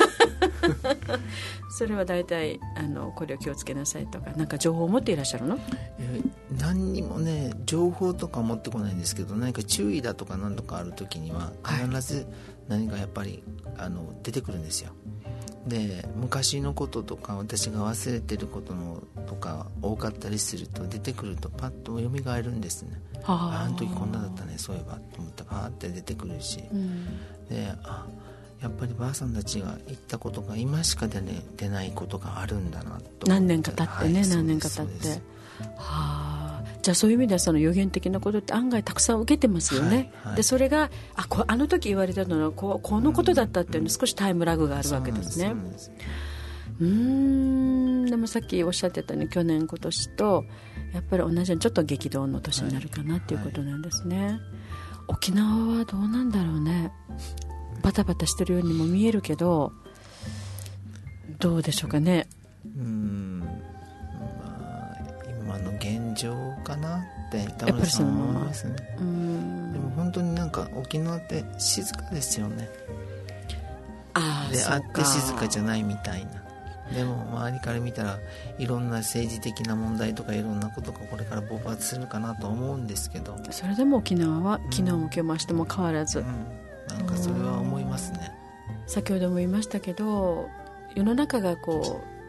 Speaker 1: それは大体あのこれを気をつけなさいとか、なんか情報を持っていらっしゃるの？
Speaker 2: え何にもね、情報とか持ってこないんですけど、何か注意だとか何とかある時には必ず何かやっぱり、はい、あの出てくるんですよ。で昔のこととか私が忘れてることのとか多かったりすると、出てくるとパッと蘇るんですね。ああの時こんなだったね、そういえばと思ったらパーって出てくるし、うん、であやっぱりばあさんたちが言ったことが今しか出、ね、出ないことがあるんだなと。
Speaker 1: 何年か経ってね、はい、何年か経って、はあ、じゃあそういう意味ではその予言的なことって案外たくさん受けてますよね、はいはい、でそれが あ, こあの時言われたのは こ, このことだったっていうの少しタイムラグがあるわけですね。うーんでもさっきおっしゃってたね、去年今年とやっぱり同じようにちょっと激動の年になるかなっていうことなんですね、はいはい、沖縄はどうなんだろうね、バタバタしてるようにも見えるけどどうでしょうかね。
Speaker 2: うーん、まあ、今の現状かなって田村さんは思いますね。うーんでも本当になんか沖縄って静かですよね。
Speaker 1: あ
Speaker 2: であって静かじゃないみたいな。でも周りから見たらいろんな政治的な問題とかいろんなことがこれから勃発するかなと思うんですけど、
Speaker 1: それでも沖縄は昨日も今日も明日も変わらず、うん
Speaker 2: うん、なんかそれは思いますね。
Speaker 1: 先ほども言いましたけど、世の中がこう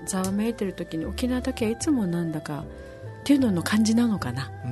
Speaker 1: ざわめいてる時に沖縄だけはいつもなんだかっていうのの感じなのかな、うん、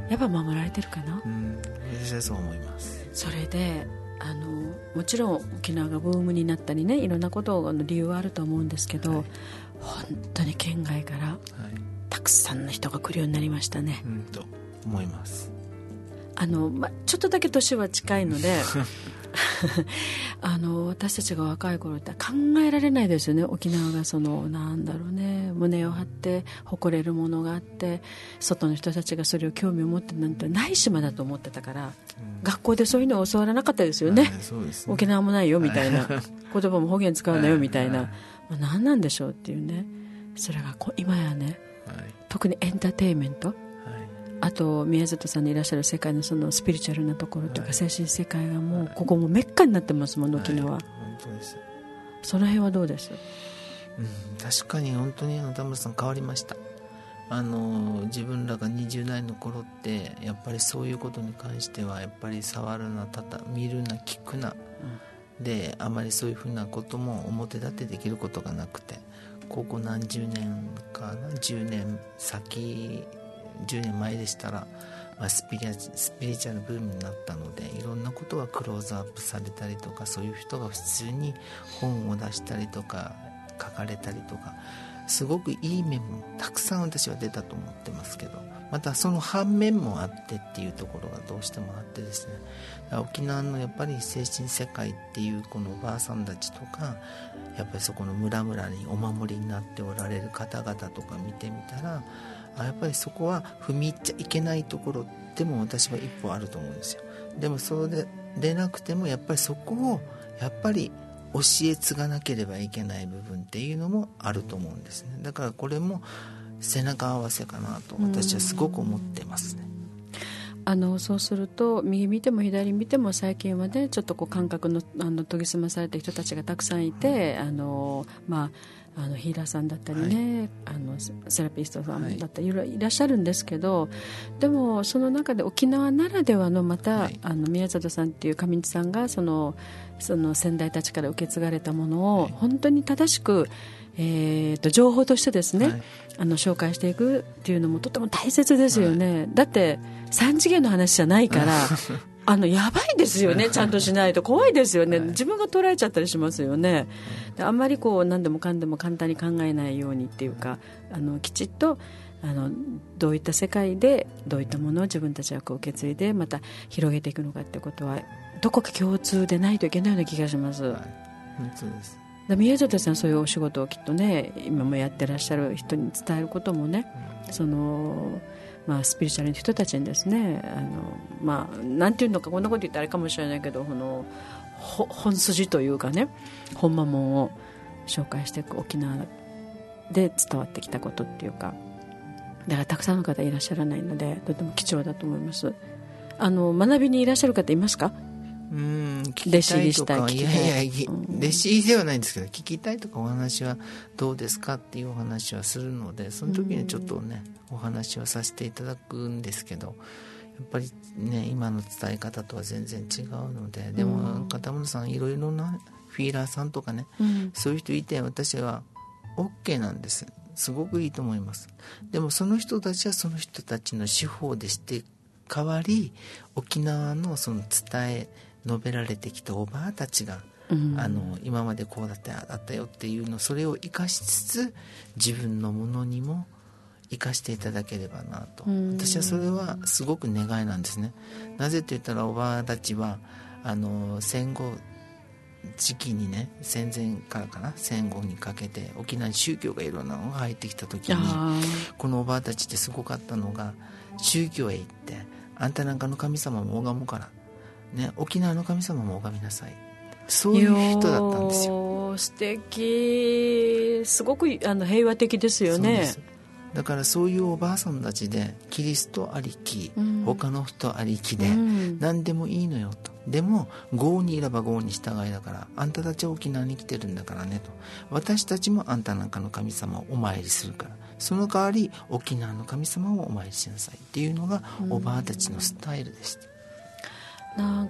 Speaker 1: やっぱ守られてるかな、うん、
Speaker 2: 私はそう思います。
Speaker 1: それであのもちろん沖縄がブームになったりね、いろんなことの理由はあると思うんですけど、はい、本当に県外から、はい、たくさんの人が来るようになりましたね、
Speaker 2: うん、と思います。
Speaker 1: あの、ま、ちょっとだけ年は近いのであの私たちが若い頃って考えられないですよね。沖縄がそのなんだろうね、胸を張って誇れるものがあって外の人たちがそれを興味を持ってなんてない島だと思ってたから、うん、学校でそういうのを教わらなかったですよね、はい、そうですね、沖縄もないよみたいな言葉も方言使うなよみたいな、はい、まあ、何なんでしょうっていうね。それがこ今やね、はい、特にエンターテインメント、あと宮里さんのいらっしゃる世界のそのスピリチュアルなところというか精神世界がもうここもメッカになってますもん、沖縄、はい、本当です。その辺はどうです？
Speaker 2: うん、確かに本当に田村さん変わりました。あの自分らがにじゅう代の頃ってやっぱりそういうことに関してはやっぱり触るな、たた見るな、聞くな、うん、であまりそういうふうなことも表立ってできることがなくて、ここ何十年かな、じゅうねん先じゅうねんまえでしたら、まあ、スピリアスピリチュアルブームになったのでいろんなことがクローズアップされたりとか、そういう人が普通に本を出したりとか書かれたりとか、すごくいい面もたくさん私は出たと思ってますけど、またその反面もあってっていうところがどうしてもあってですね、沖縄のやっぱり精神世界っていうこのおばあさんたちとか、やっぱりそこの村々にお守りになっておられる方々とか見てみたら、やっぱりそこは踏み入っちゃいけないところでも私は一歩あると思うんですよ。でもそれででなくてもやっぱりそこをやっぱり教え継がなければいけない部分っていうのもあると思うんですね。だからこれも背中合わせかなと私はすごく思ってますね。
Speaker 1: あのそうすると右見ても左見ても最近はねちょっとこう感覚のあの研ぎ澄まされた人たちがたくさんいて、あのまああのヒーラーさんだったりね、はい、あのセラピストさんだったり、はい、いろいろいらっしゃるんですけど、でもその中で沖縄ならではのまた、はい、あの宮里さんっていう上地さんがそのその先代たちから受け継がれたものを本当に正しく、えー、と情報としてですね、はい、あの紹介していくっていうのもとても大切ですよね、はい、だってさん次元の話じゃないからあのやばいですよね、ちゃんとしないと怖いですよね、はい、自分が捉えちゃったりしますよね、であんまりこう何でもかんでも簡単に考えないようにっていうか、あのきちっとあのどういった世界でどういったものを自分たちがこう受け継いでまた広げていくのかってことはどこか共通でないといけないような気がします、はい、
Speaker 2: そうです。
Speaker 1: 宮里さんそういうお仕事をきっとね今もやってらっしゃる人に伝えることもね、うん、そのまあ、スピリチュアルの人たちにですね、あの、まあ、なんていうのかこんなこと言ったらあれかもしれないけどこの本筋というかね本間門を紹介していく沖縄で伝わってきたことっていうか、だからたくさんの方いらっしゃらないのでとても貴重だと思います。あの学びにいらっしゃる方いますか？
Speaker 2: うーん聞きたいとか、いやいや、うん、弟子入りではないんですけど聞きたいとかお話はどうですかっていうお話はするので、その時にちょっとね、うん、お話はさせていただくんですけど、やっぱりね今の伝え方とは全然違うので、でも、うん、片村さんいろいろなフィーラーさんとかね、うん、そういう人いて私は OK なんです。すごくいいと思います。でもその人たちはその人たちの手法でして代わり沖縄のその伝え述べられてきたおばあたちが、うん、あの今までこうだったあったよっていうの、それを生かしつつ自分のものにも生かしていただければなと、うん、私はそれはすごく願いなんですね。なぜと言ったらおばあたちはあの戦後時期にね、戦前からかな戦後にかけて沖縄に宗教がいろんなのが入ってきた時にこのおばあたちってすごかったのが、宗教へ行ってあんたなんかの神様も拝むからね、沖縄の神様も拝みなさい、そういう人だったんですよ。
Speaker 1: 素敵、すごくあの平和的ですよね。そうです。
Speaker 2: だからそういうおばあさんたちでキリストありき、うん、他の人ありきで、うん、何でもいいのよと。でも郷にいれば郷に従いだから、あんたたちは沖縄に来てるんだからねと、私たちもあんたなんかの神様をお参りするから、その代わり沖縄の神様をお参りしなさいっていうのがおばあたちのスタイルでした。
Speaker 1: なん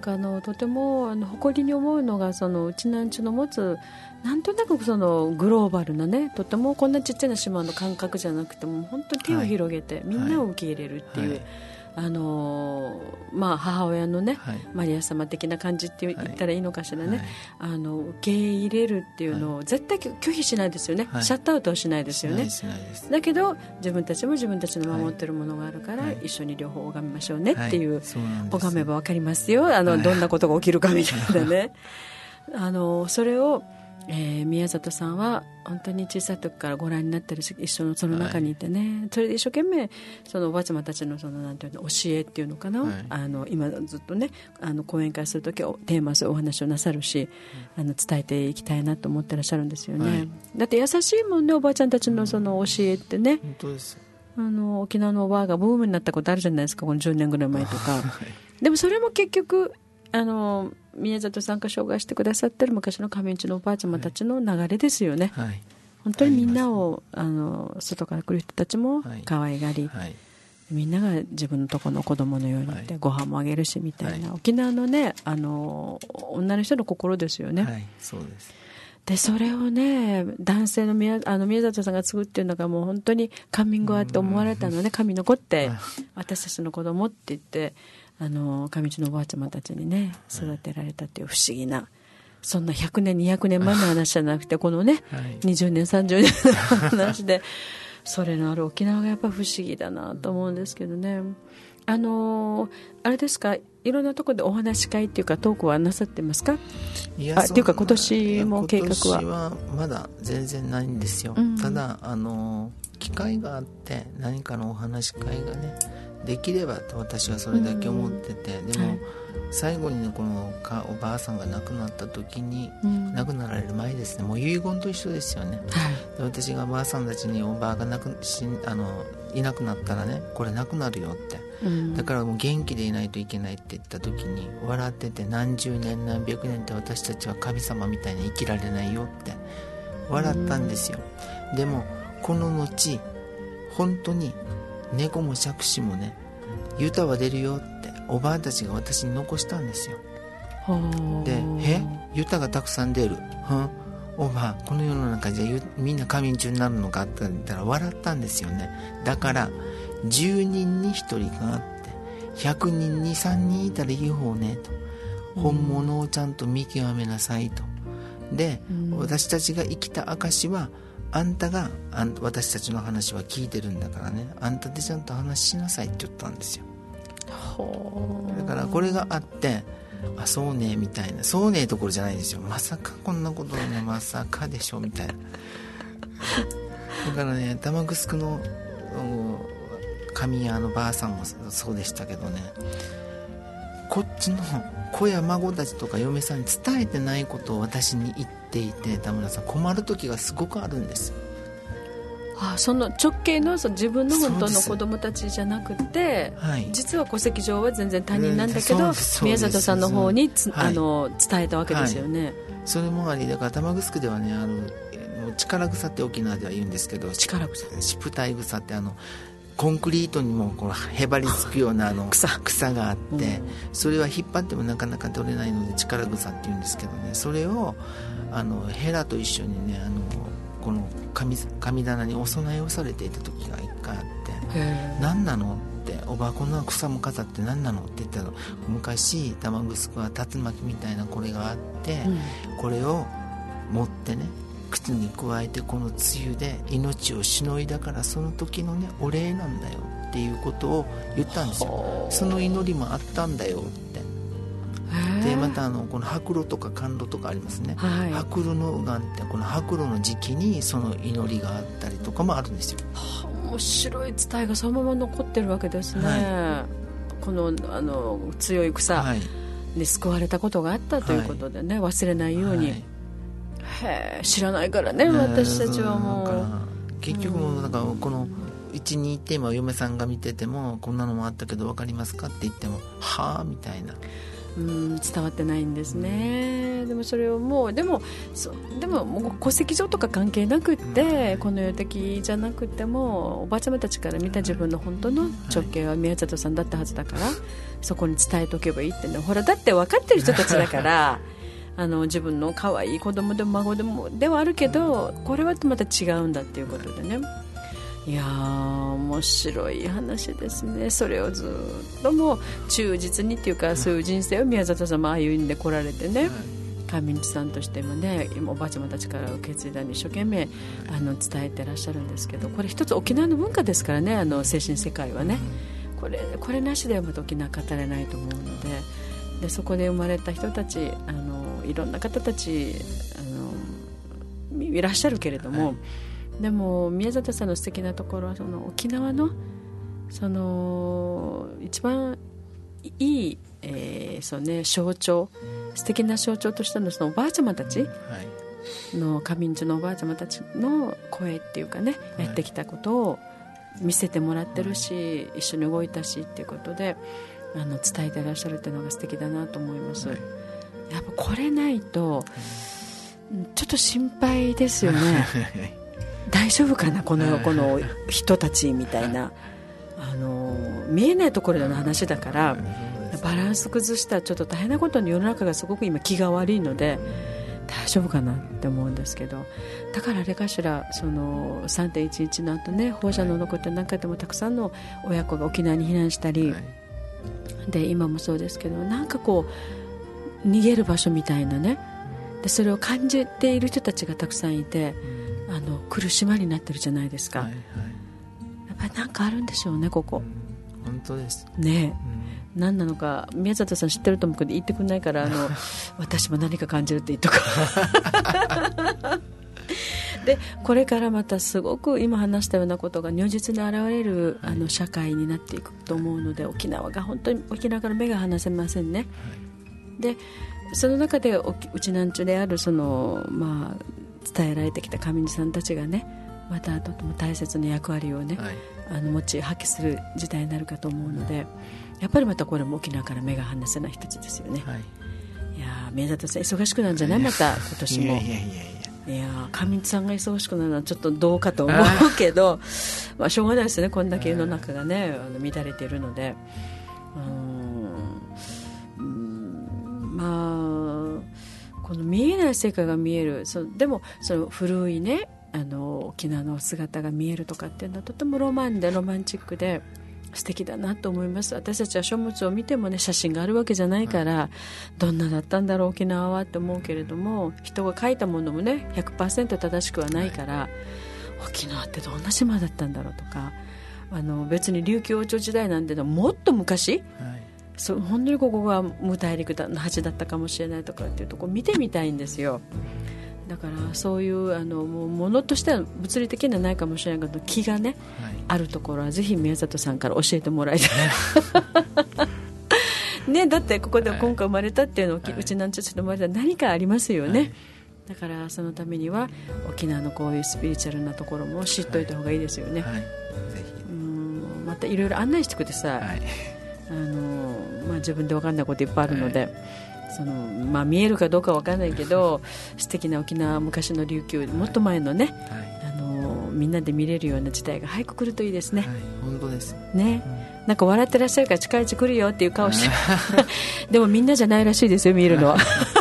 Speaker 1: かあのとてもあの誇りに思うのが、そのうちなんちゅの持つなんとなくそのグローバルなね、とてもこんなちっちゃな島の感覚じゃなくても本当に手を広げて、はい、みんなを受け入れるっていう、はい、あのまあ、母親のね、はい、マリア様的な感じって言ったらいいのかしらね、はい、あの受け入れるっていうのを絶対拒否しないですよね、はい、シャットアウトはしないですよね。だけど自分たちも自分たちの守ってるものがあるから、はい、一緒に両方拝みましょうねっていう、はい、拝めば分かりますよ、あの、はい、どんなことが起きるかみたいなねあのそれをえー、宮里さんは本当に小さい時からご覧になってるし、一緒のその中にいてね、はい、それで一生懸命そのおばあちゃまたちのそのなんていうの教えっていうのかな、はい、あの今ずっとねあの講演会する時はテーマそういうお話をなさるし、うん、あの伝えていきたいなと思ってらっしゃるんですよね、はい、だって優しいもんね、おばあちゃんたちのその教えってね、
Speaker 2: 本当です。
Speaker 1: あの沖縄のおばあがブームになったことあるじゃないですか、このじゅうねんぐらい前とか、はい、でもそれも結局あの宮里さんが紹介してくださってる昔の上市のおばあちゃまたちの流れですよね、はい、本当にみんなをあの外から来る人たちも可愛がり、はいはい、みんなが自分のところの子供のようにって、はい、ご飯もあげるしみたいな、はい、沖縄のねあの女の人の心ですよね、
Speaker 2: はい、そうです。
Speaker 1: でそれをね男性の 宮, あの宮里さんが継ぐっていうのがもう本当にカミングアウト思われたのね、神の子って私たちの子供って言ってあの上地のおばあちゃまたちにね育てられたっていう不思議な、そんなひゃくねんにひゃくねんまえの話じゃなくてこのね、はい、にじゅうねんさんじゅうねんの話でそれのある沖縄がやっぱ不思議だなと思うんですけどね。あのあれですか、いろんなところでお話し会っていうかトークはなさってますか？
Speaker 2: いや、
Speaker 1: あっていうか今年も計画は
Speaker 2: 今年はまだ全然ないんですよ、うん、ただあの機会があって何かのお話し会がねできればと私はそれだけ思ってて、うん、でも、はい、最後に、ね、このかおばあさんが亡くなった時に、うん、亡くなられる前ですね、もう遺言と一緒ですよね、はい、で私がばあさんたちにおばあがなくしあのいなくなったらねこれなくなるよって、うん、だからもう元気でいないといけないって言った時に笑ってて、何十年何百年って私たちは神様みたいに生きられないよって笑ったんですよ、うん、でもこの後本当に猫も杓子もねユタは出るよっておばあたちが私に残したんですよ。で、えユタがたくさん出る、うん、おばあこの世の中じゃみんな神中になるのかって言ったら笑ったんですよね。だからじゅうにんにひとりがあってひゃくにんにさんにんいたらいい方ねと、本物をちゃんと見極めなさいと。で、うん、私たちが生きた証はあんたがあん私たちの話は聞いてるんだからね、あんたでちゃんと話しなさいって言ったんですよ。だからこれがあって、あそうねみたいな、そうねところじゃないんですよ、まさかこんなことねまさかでしょみたいなだからね玉城の神谷のばあさんもそうでしたけどね、こっちの子や孫たちとか嫁さんに伝えてないことを私に言っていて、田村さん困る時がすごくあるんです。
Speaker 1: ああ、その直系 の, その自分の本当の子供たちじゃなくて、はい、実は戸籍上は全然他人なんだけど、うん、宮里さんの方につ、はい、あの伝えたわけですよね、はい、
Speaker 2: それもありだから玉城ではねある力草って沖縄では言うんですけど、
Speaker 1: 力草
Speaker 2: シプタイ草ってあのコンクリートにもこうへばりつくようなあの 草, 草があって、うん、それは引っ張ってもなかなか取れないので力草って言うんですけどね、それをあのヘラと一緒にねあのこの 神, 神棚にお供えをされていた時が一回あって、何なのっておばあこんな草も飾って何なのって言ったら、昔玉城は竜巻みたいなこれがあって、うん、これを持ってね靴に加えてこの梅雨で命をしのいだからその時のねお礼なんだよっていうことを言ったんですよ。その祈りもあったんだよって。でまたあのこの白露とか甘露とかありますね、はい、白露のがんってこの白露の時期にその祈りがあったりとかもあるんですよ。
Speaker 1: はあ、面白い伝えがそのまま残ってるわけですね、はい、この、あの強い草に救われたことがあったということでね、はい、忘れないように、はい、へ知らないからね、私たちはもう
Speaker 2: 結局もうなんかこのうちに行って今嫁さんが見ててもこんなのもあったけど分かりますかって言ってもはぁみたいな、
Speaker 1: うん伝わってないんですね。でもそれをもうでもそでももう戸籍上とか関係なくって、この世的じゃなくてもおばあちゃまたちから見た自分の本当の直系は宮里さんだったはずだから、そこに伝えておけばいいってね。ほらだって分かってる人たちだからあの自分の可愛い子供でも孫でもではあるけど、これはまた違うんだっていうことでね。いやー面白い話ですね。それをずっともう忠実にっていうか、そういう人生を宮里さんも歩んでこられてね、上地さんとしてもね、今おばあちゃまたちから受け継いだに一生懸命あの伝えてらっしゃるんですけど、これ一つ沖縄の文化ですからね、あの精神世界はね、これこれなしではまた沖縄語れないと思うので、でそこで生まれた人たち、あのいろんな方たちあのいらっしゃるけれども、はい、でも宮里さんの素敵なところはその沖縄のその一番いい、えーそうね、象徴、素敵な象徴としてのそのおばあちゃまたちの、上民地のおばあちゃまたちの声っていうかね、やってきたことを見せてもらってるし、一緒に動いたしっていうことであの伝えてらっしゃるっていうのが素敵だなと思います。やっぱこれないとちょっと心配ですよね大丈夫かなこの、この人たちみたいな、あの見えないところでの話だからバランス崩したらちょっと大変なことに世の中がすごく今気が悪いので大丈夫かなって思うんですけど、だからあれかしら、その さんてんいちいち の後ね、放射能のことなんかでもたくさんの親子が沖縄に避難したり、で今もそうですけど、なんかこう逃げる場所みたいなね、でそれを感じている人たちがたくさんいて、あの苦しまになってるじゃないですか、はいはい、やっぱりなんかあるんでしょうねここ、
Speaker 2: うん、本当です
Speaker 1: ね、うん、何なのか宮里さん知ってると思うけど言ってくれないから、あの私も何か感じるって言っとかでこれからまたすごく今話したようなことが如実に現れる、はい、あの社会になっていくと思うので、沖縄が本当に沖縄から目が離せませんね、はい、でその中でうちなんちゅであるその、まあ、伝えられてきた上地さんたちがね、またとても大切な役割をね、はい、あの持ち発揮する時代になるかと思うので、やっぱりまたこれも沖縄から目が離せない一つですよね、はい、いや宮里さん忙しくなるんじゃない、また今年も。いやいやいやいやいや上地さんが忙しくなるのはちょっとどうかと思うけどまあしょうがないですね、こんだけ世の中がねあの乱れているので、うーん、まあこの見えない世界が見える、そでもその古いねあの沖縄の姿が見えるとかっていうのはとてもロマンでロマンチックで素敵だなと思います。私たちは書物を見てもね、写真があるわけじゃないから、どんなだったんだろう沖縄はって思うけれども、人が書いたものもね ひゃくパーセント 正しくはないから、沖縄ってどんな島だったんだろうとか、あの別に琉球王朝時代なんてのもっと昔、はい、そう本当にここが無大陸の端だったかもしれないとかっていうとこ見てみたいんですよ。だからそういうあのもうものとしては物理的にはないかもしれないけど、気がね、はい、あるところはぜひ宮里さんから教えてもらいたいね、だってここで今回生まれたっていうのを、はい、うちなんちゅう生まれた何かありますよね、はい、だからそのためには沖縄のこういうスピリチュアルなところも知っといた方がいいですよね、はいはい、ぜひうんまたいろいろ案内してください、はい、あのまあ、自分で分かんないこといっぱいあるので、はい、そのまあ、見えるかどうか分からないけど素敵な沖縄昔の琉球もっと前のね、はい、あのみんなで見れるような時代が早く来るといいですね、はい、
Speaker 2: 本当です
Speaker 1: ね、うん、なんか笑ってらっしゃるから近いうち来るよっていう顔してでもみんなじゃないらしいですよ見るのは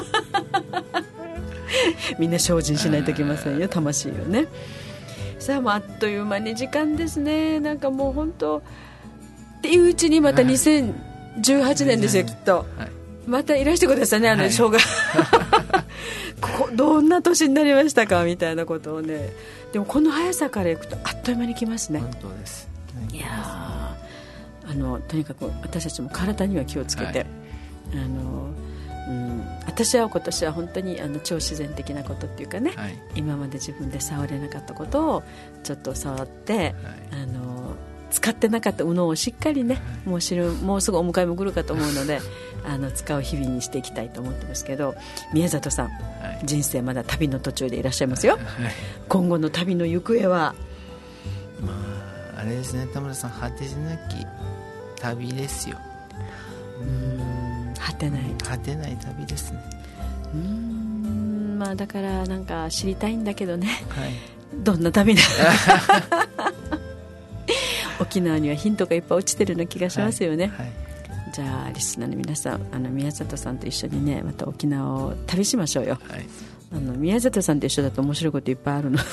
Speaker 1: みんな精進しないといけませんよ魂をね。さあもうあっという間に時間ですね。なんかもう本当っていううちにまたにせんじゅうはちねんですよきっと、はい、またいらしてくださいね、あの生姜、はい、こどんな年になりましたかみたいなことをね。でもこの速さからいくとあっという間に来ますね。
Speaker 2: 本当です、
Speaker 1: いやあのとにかく私たちも体には気をつけて、はい、あのうん、私は今年は本当にあの超自然的なことっていうかね、はい、今まで自分で触れなかったことをちょっと触って、はい、あの使ってなかった右脳をしっかりね、はい、もう知るもうすぐお迎えも来るかと思うのであの使う日々にしていきたいと思ってますけど、宮里さん、はい、人生まだ旅の途中でいらっしゃいますよ、はい、今後の旅の行方は
Speaker 2: まああれですね、田村さん、果てしなき旅ですよ。
Speaker 1: うーん果てない
Speaker 2: 果てない旅ですね。
Speaker 1: うーん、まあ、だからなんか知りたいんだけどね、
Speaker 2: はい、
Speaker 1: どんな旅なの沖縄にはヒントがいっぱい落ちてるような気がしますよね、はいはい、じゃあリスナーの皆さん、あの宮里さんと一緒にねまた沖縄を旅しましょうよ、はい、あの宮里さんと一緒だと面白いこといっぱいあるの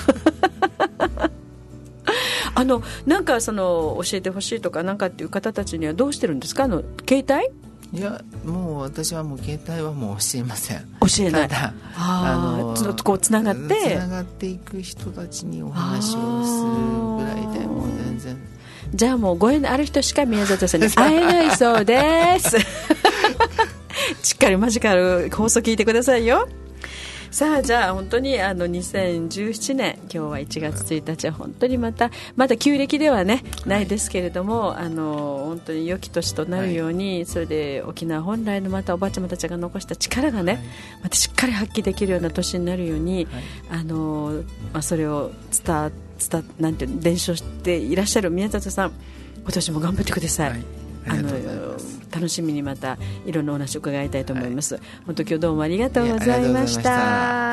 Speaker 1: あのなんかその教えてほしいとかなんかっていう方たちにはどうしてるんですか？あの携帯？
Speaker 2: いや、もう私はもう携帯はもう教えません。
Speaker 1: 教えない。
Speaker 2: ただ
Speaker 1: あのちょっとこうつながって
Speaker 2: つながっていく人たちにお話をするぐらいでもう全然。じ
Speaker 1: ゃあもうご縁ある人しか宮里さんに会えないそうですしっかりマジカル放送聞いてくださいよ。さあ、じゃあ本当にあのにせんじゅうななねん、今日はいちがつついたちは本当にまたまだ旧暦では、ね、ないですけれども、はい、あの本当に良き年となるように、はい、それで沖縄本来のまたおばあちゃまたちが残した力がね、はい、またしっかり発揮できるような年になるように、はい、あのまあ、それを伝伝なんていう伝承していらっしゃる宮里さん、今年も頑張ってください。はい、あの楽しみにまたいろんなお話を伺いたいと思います、はい、本当今日どうもありがとうございました。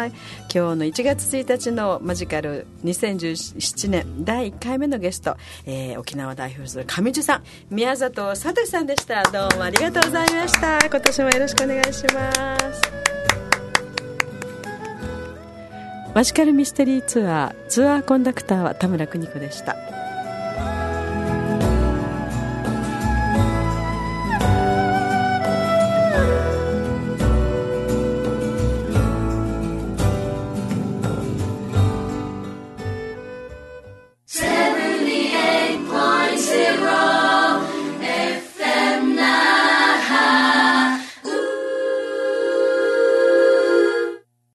Speaker 1: 今日のいちがつついたちのマジカルにせんじゅうななねんだいいっかいめのゲスト、えー、沖縄を代表する上地さん、宮里聡さんでした。どうもありがとうございました。今年もよろしくお願いします。マジカルミステリーツアーツアーコンダクターは田村邦子でした。